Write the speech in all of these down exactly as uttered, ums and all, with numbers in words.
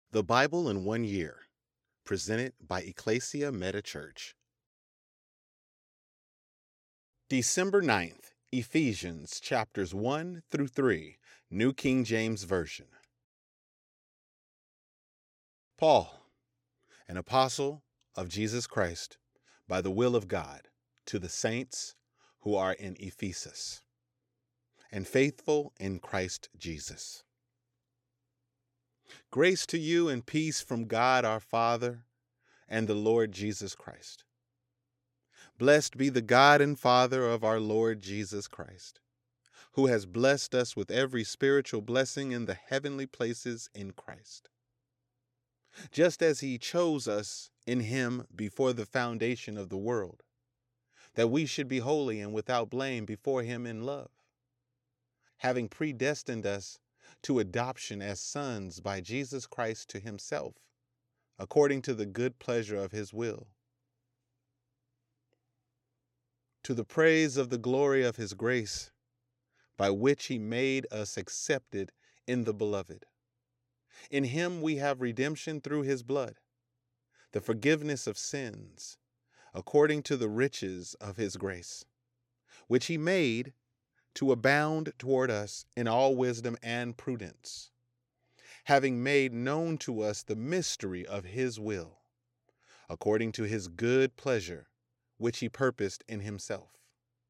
The Bible in One Year, presented by Ecclesia Meta Church. December ninth, Ephesians chapters one through three, New King James Version. Paul, an apostle of Jesus Christ, by the will of God, to the saints who are in Ephesus, and faithful in Christ Jesus. Grace to you and peace from God our Father and the Lord Jesus Christ. Blessed be the God and Father of our Lord Jesus Christ, who has blessed us with every spiritual blessing in the heavenly places in Christ, just as he chose us in him before the foundation of the world, that we should be holy and without blame before him in love, having predestined us to adoption as sons by Jesus Christ to himself, according to the good pleasure of his will, to the praise of the glory of his grace, by which he made us accepted in the beloved. In him we have redemption through his blood, the forgiveness of sins, according to the riches of his grace, which he made to abound toward us in all wisdom and prudence, having made known to us the mystery of his will, according to his good pleasure, which he purposed in himself,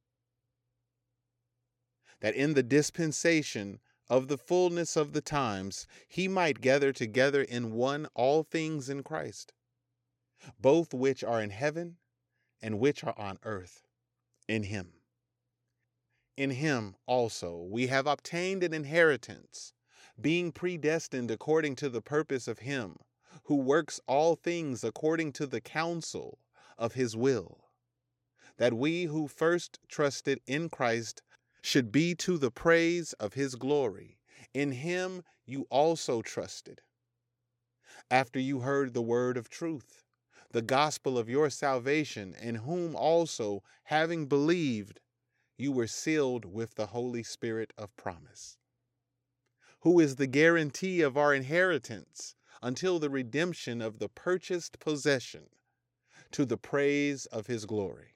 that in the dispensation of the fullness of the times he might gather together in one all things in Christ, both which are in heaven and which are on earth, in him. In him also we have obtained an inheritance, being predestined according to the purpose of him who works all things according to the counsel of his will, that we who first trusted in Christ should be to the praise of his glory. In him you also trusted, after you heard the word of truth, the gospel of your salvation, in whom also, having believed, you were sealed with the Holy Spirit of promise, who is the guarantee of our inheritance until the redemption of the purchased possession, to the praise of his glory.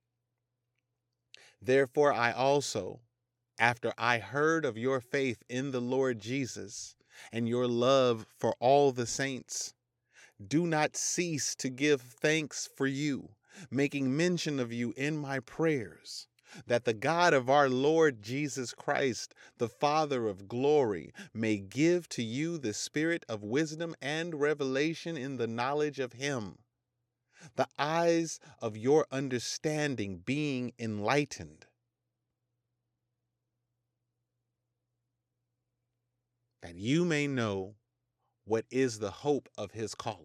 Therefore I also, after I heard of your faith in the Lord Jesus and your love for all the saints, do not cease to give thanks for you, making mention of you in my prayers, that the God of our Lord Jesus Christ, the Father of glory, may give to you the spirit of wisdom and revelation in the knowledge of him, the eyes of your understanding being enlightened, that you may know what is the hope of his calling,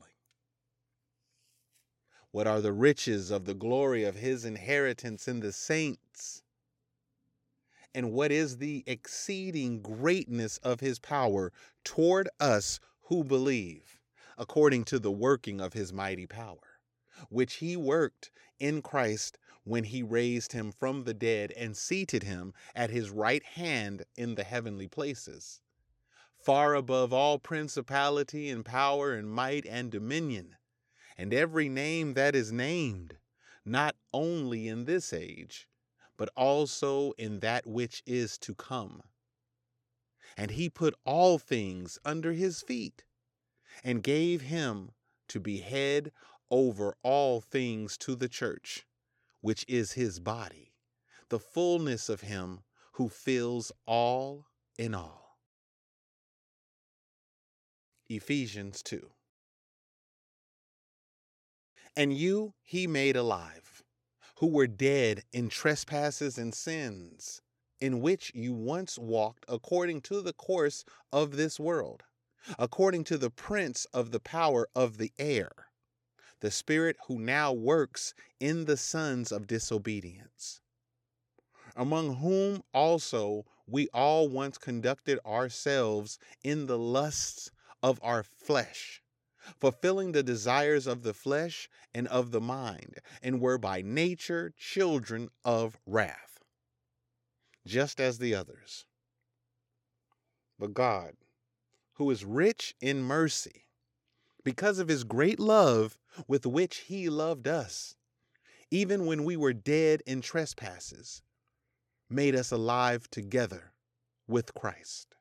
what are the riches of the glory of his inheritance in the saints, and what is the exceeding greatness of his power toward us who believe, according to the working of his mighty power, which he worked in Christ when he raised him from the dead and seated him at his right hand in the heavenly places, far above all principality and power and might and dominion, and every name that is named, not only in this age, but also in that which is to come. And he put all things under his feet, and gave him to be head over all things to the church, which is his body, the fullness of him who fills all in all. Ephesians two. And you he made alive, who were dead in trespasses and sins, in which you once walked according to the course of this world, according to the prince of the power of the air, the spirit who now works in the sons of disobedience, among whom also we all once conducted ourselves in the lusts of our flesh, fulfilling the desires of the flesh and of the mind, and were by nature children of wrath, just as the others. But God, who is rich in mercy, because of his great love with which he loved us, even when we were dead in trespasses, made us alive together with Christ.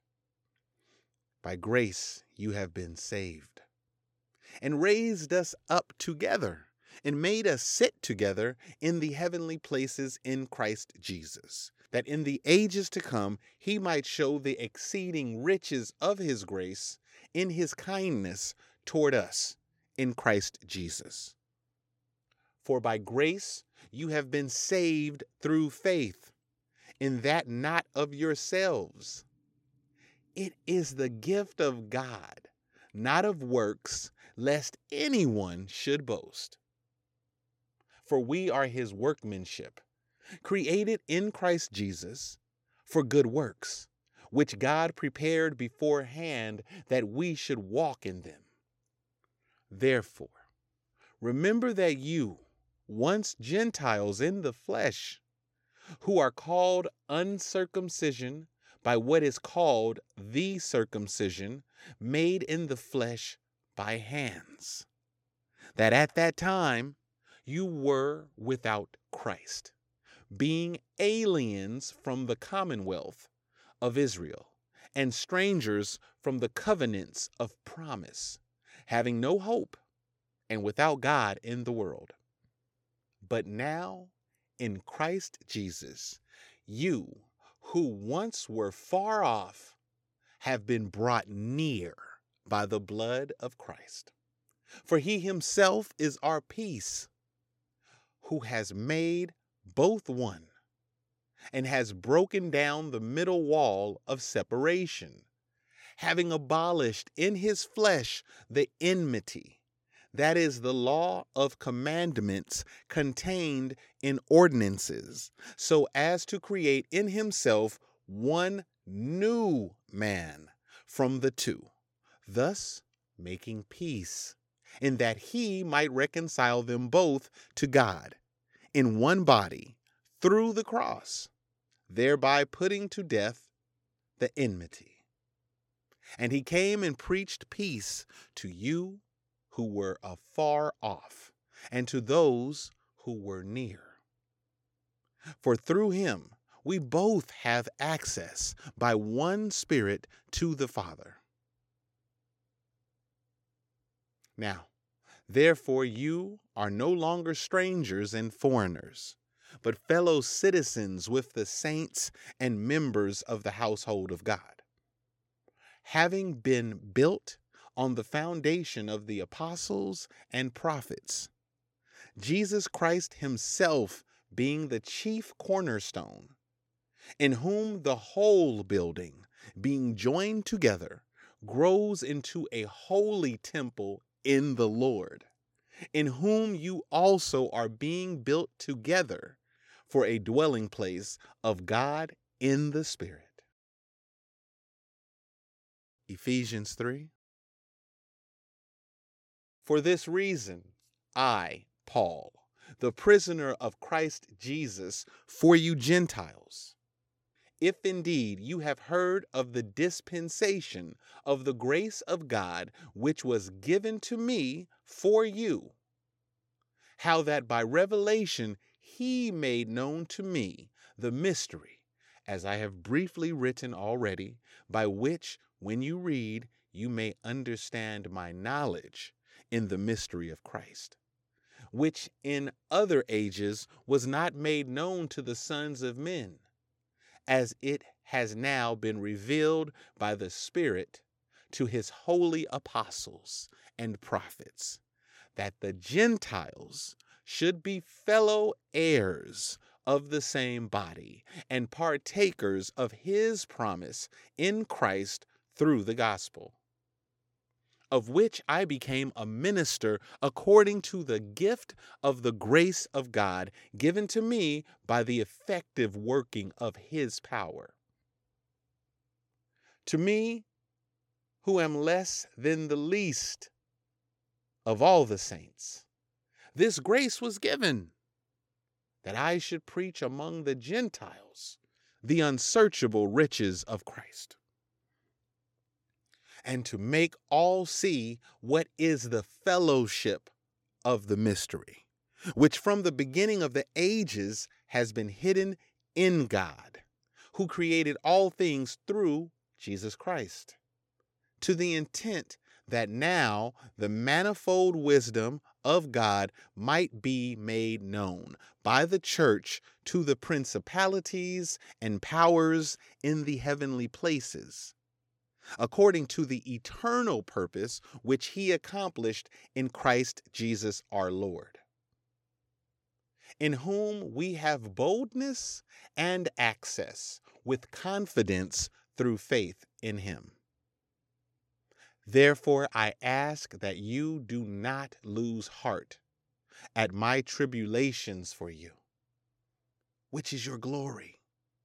By grace you have been saved, and raised us up together, and made us sit together in the heavenly places in Christ Jesus, that in the ages to come he might show the exceeding riches of his grace in his kindness toward us in Christ Jesus. For by grace you have been saved through faith, and that not of yourselves. It is the gift of God, not of works, lest anyone should boast. For we are his workmanship, created in Christ Jesus for good works, which God prepared beforehand that we should walk in them. Therefore, remember that you, once Gentiles in the flesh, who are called uncircumcision by what is called the circumcision, made in the flesh by hands, that at that time you were without Christ, being aliens from the commonwealth of Israel, and strangers from the covenants of promise, having no hope, and without God in the world. But now, in Christ Jesus, you, who once were far off, have been brought near by the blood of Christ. For he himself is our peace, who has made both one, and has broken down the middle wall of separation, having abolished in his flesh the enmity, that is, the law of commandments contained in ordinances, so as to create in himself one new man from the two, thus making peace, in that he might reconcile them both to God in one body through the cross, thereby putting to death the enmity. And he came and preached peace to you who were afar off, and to those who were near. For through him we both have access by one Spirit to the Father. Now, therefore, you are no longer strangers and foreigners, but fellow citizens with the saints and members of the household of God, having been built on the foundation of the apostles and prophets, Jesus Christ himself being the chief cornerstone, in whom the whole building, being joined together, grows into a holy temple in the Lord, in whom you also are being built together for a dwelling place of God in the Spirit. Ephesians three. For this reason, I, Paul, the prisoner of Christ Jesus, for you Gentiles, if indeed you have heard of the dispensation of the grace of God which was given to me for you, how that by revelation he made known to me the mystery, as I have briefly written already, by which, when you read, you may understand my knowledge in the mystery of Christ, which in other ages was not made known to the sons of men, as it has now been revealed by the Spirit to his holy apostles and prophets, that the Gentiles should be fellow heirs of the same body and partakers of his promise in Christ through the gospel, of which I became a minister according to the gift of the grace of God given to me by the effective working of his power. To me, who am less than the least of all the saints, this grace was given, that I should preach among the Gentiles the unsearchable riches of Christ, and to make all see what is the fellowship of the mystery, which from the beginning of the ages has been hidden in God, who created all things through Jesus Christ, to the intent that now the manifold wisdom of God might be made known by the church to the principalities and powers in the heavenly places, according to the eternal purpose which he accomplished in Christ Jesus our Lord, in whom we have boldness and access with confidence through faith in him. Therefore, I ask that you do not lose heart at my tribulations for you, which is your glory.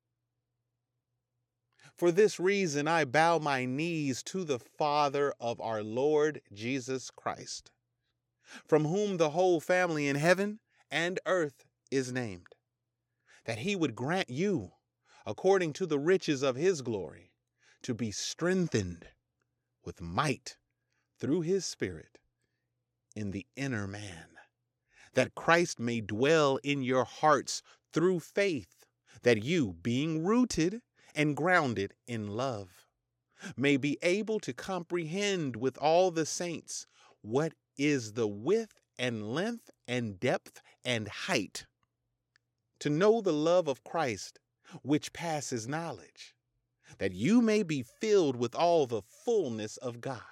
For this reason, I bow my knees to the Father of our Lord Jesus Christ, from whom the whole family in heaven and earth is named, that he would grant you, according to the riches of his glory, to be strengthened with might through his Spirit in the inner man, that Christ may dwell in your hearts through faith, that you, being rooted and grounded in love, may be able to comprehend with all the saints what is the width and length and depth and height, to know the love of Christ, which passes knowledge, that you may be filled with all the fullness of God.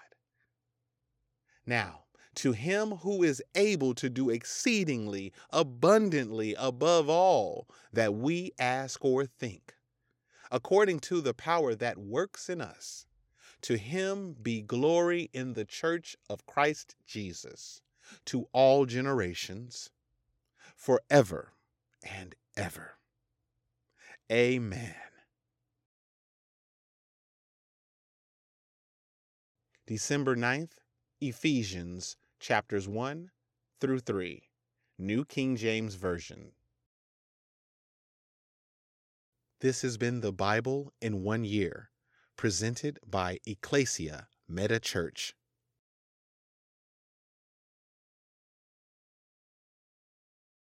Now, to him who is able to do exceedingly abundantly above all that we ask or think, according to the power that works in us, to him be glory in the church of Christ Jesus, to all generations, forever and ever. Amen. December ninth, Ephesians chapters one through three, New King James Version. This has been the Bible in one year, presented by Ecclesia Meta Church.